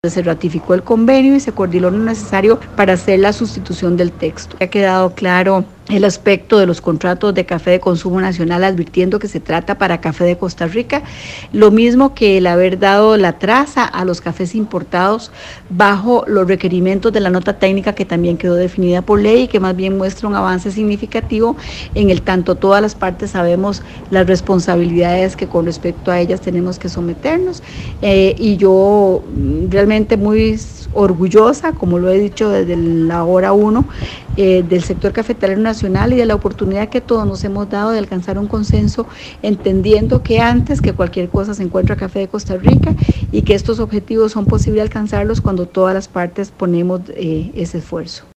Se ratificó el convenio y se coordinó lo necesario para hacer la sustitución del texto. Ha quedado claro el aspecto de los contratos de café de consumo nacional, advirtiendo que se trata para café de Costa Rica, lo mismo que el haber dado la traza a los cafés importados bajo los requerimientos de la nota técnica que también quedó definida por ley y que más bien muestra un avance significativo en el tanto todas las partes sabemos las responsabilidades que con respecto a ellas tenemos que someternos y yo realmente muy orgullosa, como lo he dicho desde la hora 1, del sector cafetalero nacional y de la oportunidad que todos nos hemos dado de alcanzar un consenso, entendiendo que antes que cualquier cosa se encuentra Café de Costa Rica y que estos objetivos son posibles alcanzarlos cuando todas las partes ponemos ese esfuerzo.